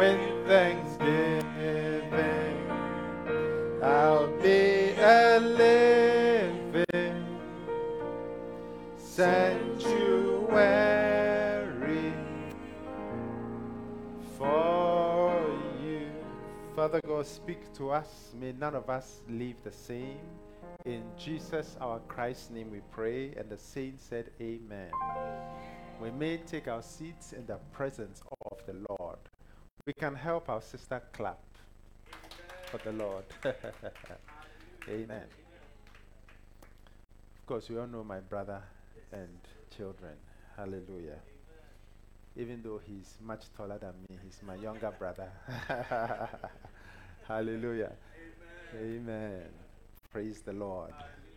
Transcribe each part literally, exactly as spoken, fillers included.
with thanksgiving, I'll be a living sanctuary for you. Father God, speak to us. May none of us leave the same. In Jesus, our Christ's name, we pray. And the saints said, Amen. We may take our seats in the presence of the Lord. We can help our sister clap for the Lord. Amen. Of course, we all know my brother and children. Hallelujah. Even though he's much taller than me, he's my younger brother. Hallelujah. Amen. Amen. Praise the Lord.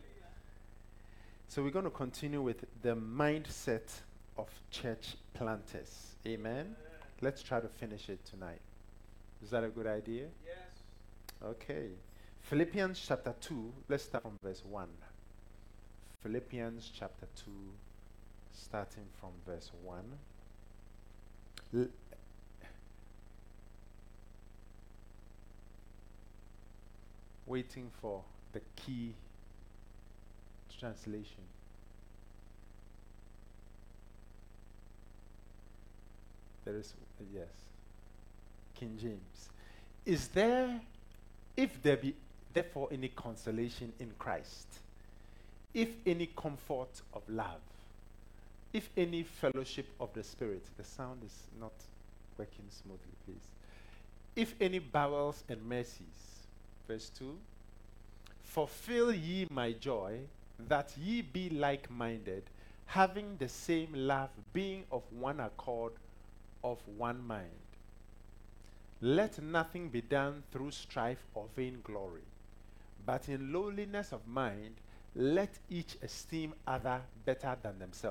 So we're going to continue with the mindset of church planters. Amen. Let's try to finish it tonight. Is that a good idea? Yes. Okay. Philippians chapter two, let's start from verse one. Philippians chapter two, starting from verse one. L- waiting for the key translation. There is, uh, yes, King James. Is there, if there be therefore any consolation in Christ, if any comfort of love, if any fellowship of the Spirit, the sound is not working smoothly, please. If any bowels and mercies, verse two, fulfill ye my joy, that ye be like-minded, having the same love, being of one accord, of one mind. Let nothing be done through strife or vainglory, but in lowliness of mind, let each esteem other better than themselves.